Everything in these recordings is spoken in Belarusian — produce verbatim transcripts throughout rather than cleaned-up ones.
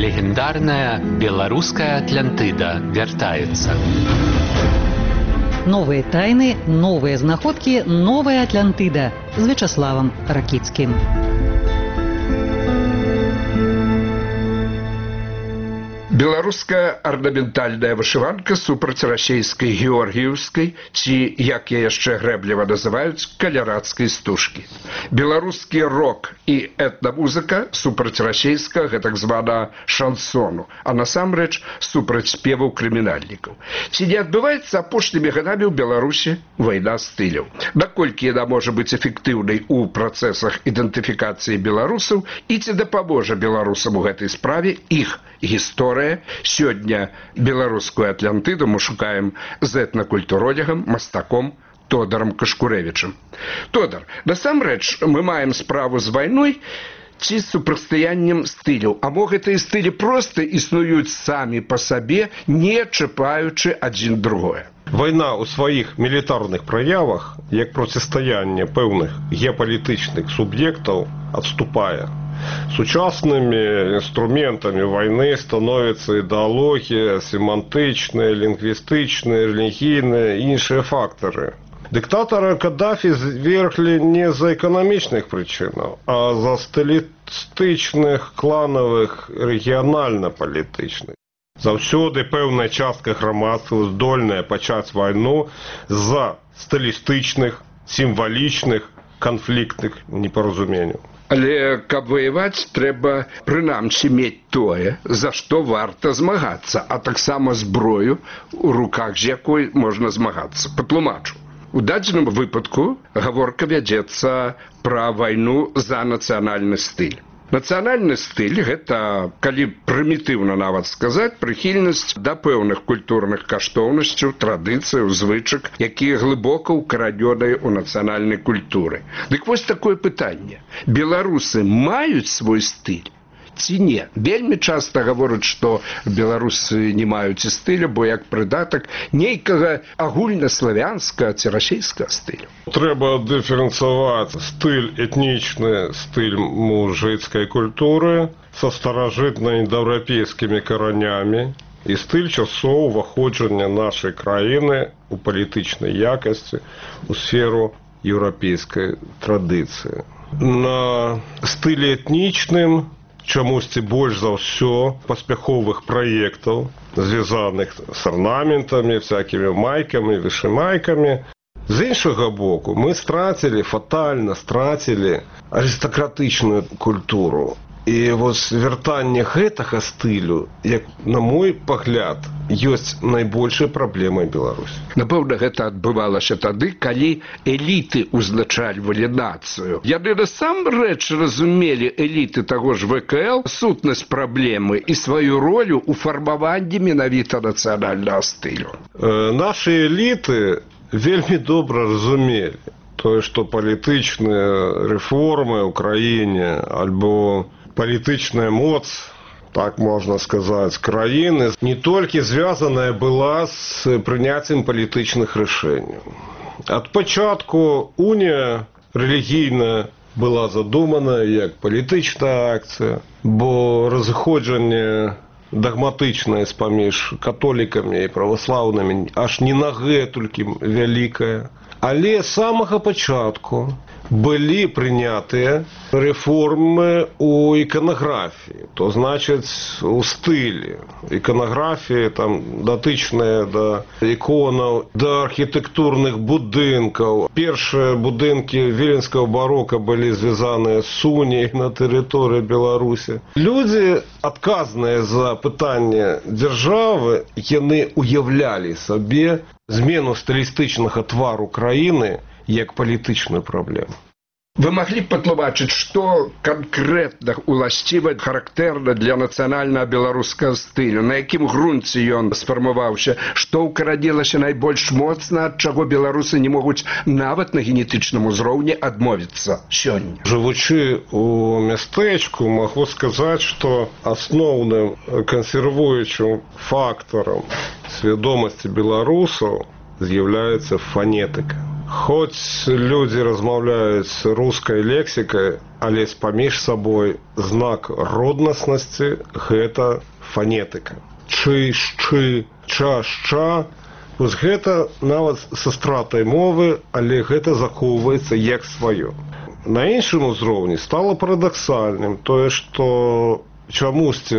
Легендарная белорусская Атлантида вяртается. Новые тайны, новые знаходки, новая Атлантида с Вячеславом Ракицким. Беларуская арнаментальная вышыванка супраць расейскай георгіеўскай, ці, як я яшчэ грэбліва называюць, калярадскай стужкі. Беларускі рок і этнамузыка супраць расейскага, гэтак звана шансону, а насамрэч супраць спеваў крымінальнікаў. Ці не адбываецца апошнімі гадамі ў Беларусі вайна стыляў? Наколькі яна можа быць эфектыўнай у працэсах ідэнтыфікацыі беларусаў і ці дапаможа беларусам у гэтай справе іх гісторыя? Сёння беларускую Атлантыду мы шукаем з этнакультуролегам, мастаком Тодорам Кашкурэвічам. Тодар, насамрэч мы маем справу з вайной ці з супрацьстаяннем стыляў, а мо гэтыя стылі проста існуюць самі па сабе, не чапаючы адзін другое. Вайна ў сваіх мілітарных праявах, як процістаянне пэўных геапалітычных суб'ектаў, адступае. Сучаснымі інструментамі вайны становяцца ідэалогія, семантычныя, лінгвістычныя, рэлігійныя і іншыя фактары. Дыктатара Каддафі зверглі не з-за эканамічных прычынаў, а з-за стылістычных, кланавых, рэгіянальна-палітычных. Заўсёды пэўная частка грамадства здольная пачаць вайну з-за стылістычных, сімвалічных, канфліктных непаразуменняў. Але каб ваяваць, трэба прынамсі мець тое, за што варта змагацца, а таксама зброю, у руках з якой можна змагацца. Патлумачу. У дадзеным выпадку гаворка вядзецца пра вайну за нацыянальны стыль. Нацыянальны стыль – гэта, калі прымітыўна нават сказаць, прыхільнасць да пэўных культурных каштоўнасцяў, традыцыяў, звычак, якія глыбока ўкаранёныя ў нацыянальнай культуры. Дык вось такое пытанне. Беларусы маюць свой стыль ці не? Вельмі часта гавораць, што беларусы не маюць і стыля, бо як прыдатак нейкага агульнаславянскага ці расейскага стылю. Трэба дыферэнцыяваць стыль этнічны, стыль мужыцкай культуры са старажытна-індаеўрапейскімі каранямі і стыль часоў уваходжання нашай краіны у палітычнай якасці у сферу еўрапейскай традыцыі. На стылі этнічным чамусьці больш за ўсё паспяховых праектаў, звязаных з арнаментамі, всякімі майкамі, вышымайкамі. З іншага боку, мы страцілі, фатальна страцілі арыстакратычную культуру. І вось вяртанне гэтага стылю, як на мой пагляд, ёсць найбольшай праблемай Беларусі. Напэўна, гэта адбывалася тады, калі эліты узначальвалі нацыю. Яны насамрэч разумелі, эліты таго ж вэ ка эл, сутнасць праблемы і сваю ролю ў фармаванні менавіта нацыянальнага стылю. Э, нашы эліты вельмі добра разумелі тое, што палітычныя рэформы ў краіне альбо палітычная моц, так можна сказаць, краіны не толькі звязаная была з прыняццем палітычных рашэнняў. Ад пачатку унія рэлігійна была задумана як палітычная акцыя, бо разыходжанне дагматычнае паміж католікамі і праваслаўнымі аж не на гэтулькі вялікае. Але з самага пачатку былі прынятыя рэформы у іканаграфіі, то значыць у стылі. Іканаграфія там датычная да іконаў, да архітэктурных будынкаў. Першыя будынкі віленскага барока былі звязаныя з уніяй на тэрыторыі Беларусі. Людзі, адказныя за пытанне дзяржавы, яны уяўлялі сабе змену стылістычнага твару краіны як палітычную праблему. Вы маглі б патлумачыць, што канкрэтна уласціва характэрна для нацыянальнага беларускага стылю, на якім грунце ён сфармаваўся, што ўкаранілася найбольш моцна, ад чаго беларусы не могуць нават на генетычным узроўні адмовіцца сёння? Жывучы ў мястэчку, магу сказаць, што асноўным кансервуючым фактарам свядомасці беларусаў з'яўляецца фанетыка. Хоць людзі размаўляюць рускай лексікай, але паміж сабой знак роднаснасці – гэта фанетыка. Чы, шчы, ча, шча – вось гэта нават са стратай мовы, але гэта захоўваецца як сваё. На іншым узроўні стала парадаксальным тое, што чамусьці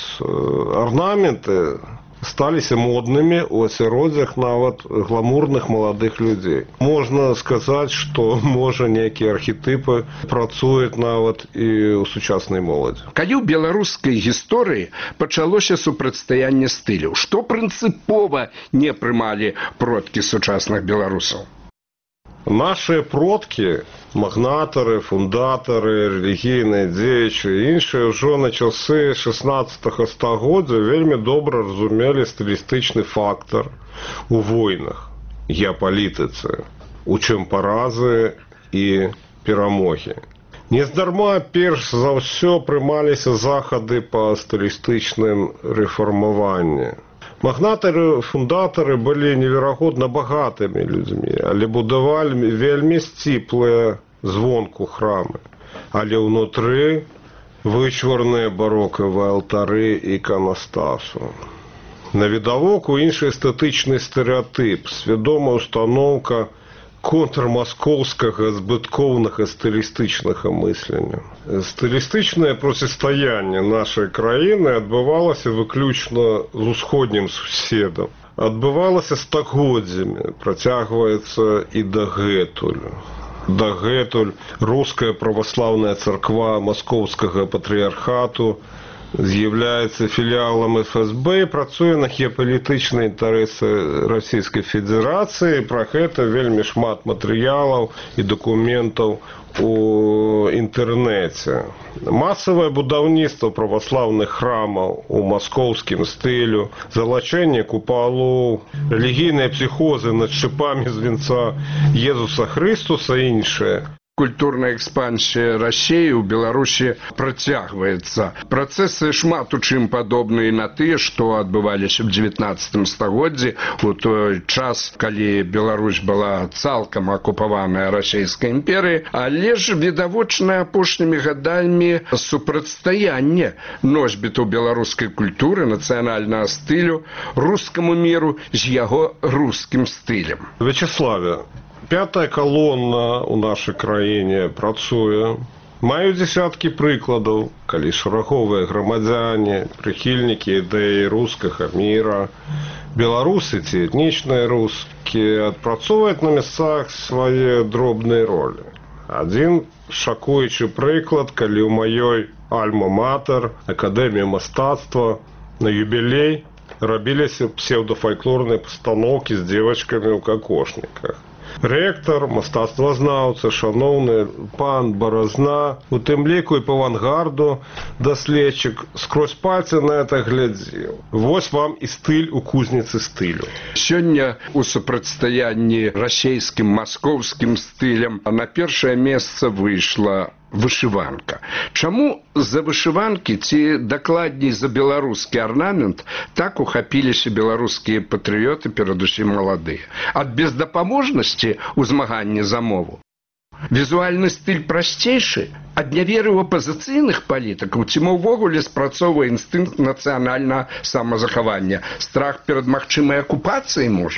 арнаменты сталіся моднымі ў асяроддзях нават гламурных маладых людзей. Можна сказаць, што, можа, нейкія архетыпы працуюць нават і ў сучаснай моладзі. Калі ў беларускай гісторыі пачалося супрацьстаянне стыляў, што прынцыпова не прымалі продкі сучасных беларусаў? Нашыя продкі, магнатары, фундатары, рэлігійныя дзеячы і іншыя ўжо на часы шаснаццатага стагоддзя вельмі добра разумелі стылістычны фактар у войнах, геапалітыцы, у чым паразы і перамогі. Нездарма перш за ўсё прымаліся захады па стылістычным рэфармаванні. Магнатары-фундатары былі неверагодна багатымі людзьмі, але будавалі вельмі сціплыя звонку храмы. Але ўнутры вычварныя барокавыя алтары іканастасу. Навідавоку іншы эстэтычны стэрэатып, свядомая устаноўка контрмаскоўскага збыткоўнага стылістычнага мыслення. Стылістычнае процістаянне нашай краіны адбывалася выключна з усходнім суседам. Адбывалася стагоддзямі, працягваецца і дагэтуль. Дагэтуль руская праваслаўная царква маскоўскага патрыярхату з'яўляецца філіалам эф эс бэ і працуе на геапалітычныя інтарэсы Расійскай Федэрацыі. Пра гэта вельмі шмат матэрыялаў і дакументаў у інтэрнэце. Масавае будаўніцтва праваслаўных храмаў у маскоўскім стылю, залачэнне купалоў, рэлігійныя псіхозы над шчыпамі з венца Езуса Хрыстуса і іншае. Культурная экспансія Расіі ў Беларусі працягваецца. Працэсы шмат у чым падобныя на тыя, што адбываліся ў дзевятнаццатым стагоддзі, у той час, калі Беларусь была цалкам акупаваная Расійскай імперыяй, але ж відавочна апошнімі гадамі супрацьстаянне носьбітаў беларускай культуры, нацыянальнага стылю, рускаму міру з яго рускім стылем. Вячеславе, пятая колонна ў нашай краіне працуе. Маю дзесяткі прыкладаў, калі шараговыя грамадзяне, прыхільнікі ідэі рускага міра, беларусы ці этнічныя рускія адпрацоўваюць на месцах свае дробныя ролі. Адзін шакуючы прыклад, калі ў маёй альма-матэр, акадэмія мастацтва, на юбілей рабіліся псевдафальклорныя пастаноўкі з дзевачкамі ў какошніках. Рэктар, мастацтвазнаўца, шаноўны пан Баразна, у тым ліку і па авангарду даследчык, скрозь пальцы на это глядзеў. Вось вам і стыль у кузніцы стылю. Сёння у супрацьстаянні расійскім, маскоўскім стылем на першае месца выйшла вышыванка. Чаму за вышыванкі, ці дакладней за беларускі арнамент, так ухапіліся беларускія патрыёты, перадусім маладыя? Ад бездапаможнасці ў змаганні за мову? Візуальны стыль прасцейшы? Ад няверы ў апазіцыйных палітыкаў, ці мо ўвогуле спрацоўвае інстынкт нацыянальнага самазахавання? Страх перад магчымай акупацыяй, можа?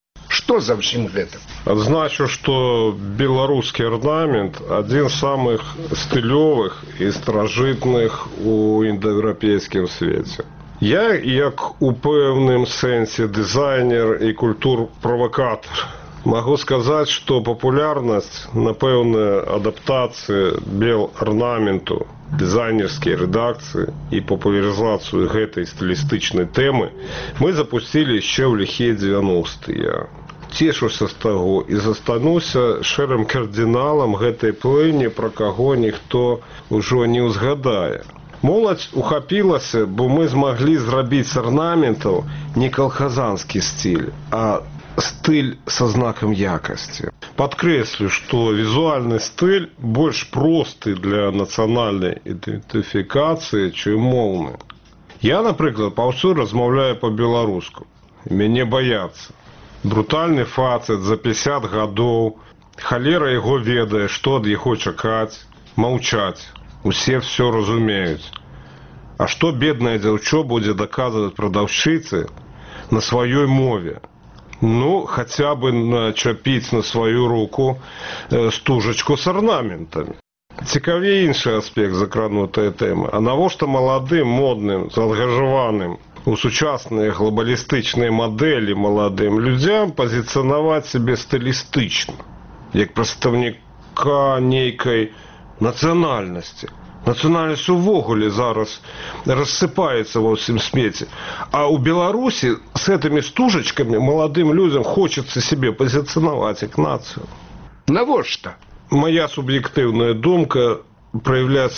Што за ўсім гэтым? Адзначу, што беларускі арнамент адзін з самых стылёвых і старажытных у індаеўрапейскім свеце. Я, як у пэўным сэнсе дызайнер і культур-правакатар, магу сказаць, што папулярнасць, напэўна, адаптацыі бел-арнаменту, дызайнерскія рэдакцыі і папулярызацыю гэтай стылістычнай тэмы мы запусцілі яшчэ ў ліхія дзевяностыя. Цешуся з таго і застануся шэрым кардыналам гэтай плыні, пра каго ніхто ўжо не ўзгадае. Моладзь ухапілася, бо мы змаглі зрабіць з арнаментаў не калхазанскі стыль, а стыль са знакам якасці. Падкрэслю, што візуальны стыль больш просты для нацыянальнай ідэнтыфікацыі, чым моўны. Я, напрыклад, паўсюль размаўляю па-беларуску. Мяне баяцца. Брутальны фацэт за пятьдесят гадоў. Халера яго ведае, што ад яго чакаць. Маўчаць. Усе все разумеюць. А што бедная дзяўчо будзе даказваць прадаўшчыцы на сваёй мове? Ну, хаця бы начапіць на сваю руку э, стужачку з арнаментамі. Цікавей іншы аспект закранутая тэма. А навошта маладым, модным, заангажаваным у сучасныя глобалістычныя мадэлі маладым людзям пазіцыянаваць сябе стылістычна, як прадстаўніка нейкай нацыянальнасці. Нацыянальнасць увогуле зараз рассыпаецца ва ўсім свеце. А ў Беларусі з гэтымі стужачкамі маладым людзям хочацца сябе пазіцыянаваць як нацыю. Навошта? Моя субъективная думка проявляет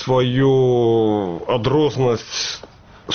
свою адрознасць,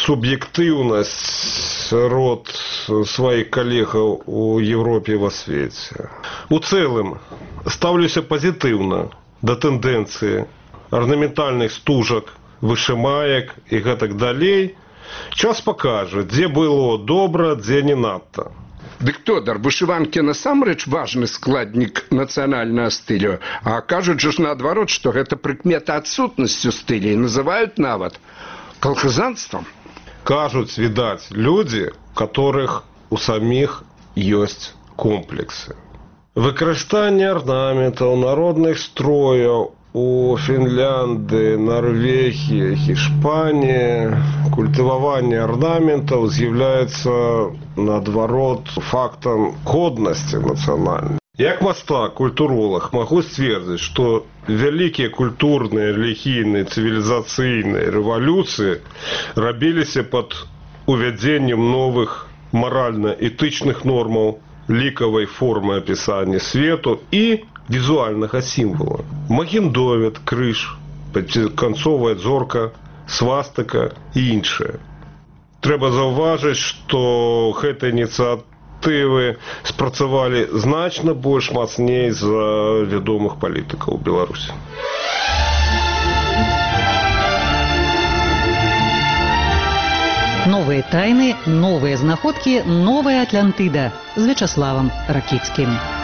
субъективность род своих коллегаў у Европе и во свете. У целым ставлюся позитивно до тенденции орнаментальных стужак, вышымаек и гэтак далей. Час покажет, где было добра, где не надто. Дык Тодар, вышыванкі насамрэч важны складнік нацыянальнага стылю, а кажуць жа ж наадварот, што гэта прыкмета адсутнасцю стыля і называюць нават калхазанствам. Кажуць, відаць, людзі, которых у саміх ёсць комплексы. Выкарыстанне арнаментаў, народных строяў у Фінляндыі, Норвегіі, Іспаніі, культываванне арнаментаў з'яўляецца наадварот фактам годнасці нацыянальнай. Як мастак, культуролог магу сцвердзіць, што вялікія культурныя, рэлігійныя, цывілізацыйныя рэвалюцыі рабіліся пад увядзеннем новых маральна-этычных нормаў, лікавай формы апісання свету і візуальнага сімвала. Магендовед, крыж, канцовая зорка, свастыка і іншае. Трэба заўважыць, што гэтыя ініцыятывы спрацавалі значна больш мацней за вядомых палітыкаў Беларусі. Новые тайны, новые знаходкі, новая Атлантыда з Вячаславам Ракіцкім.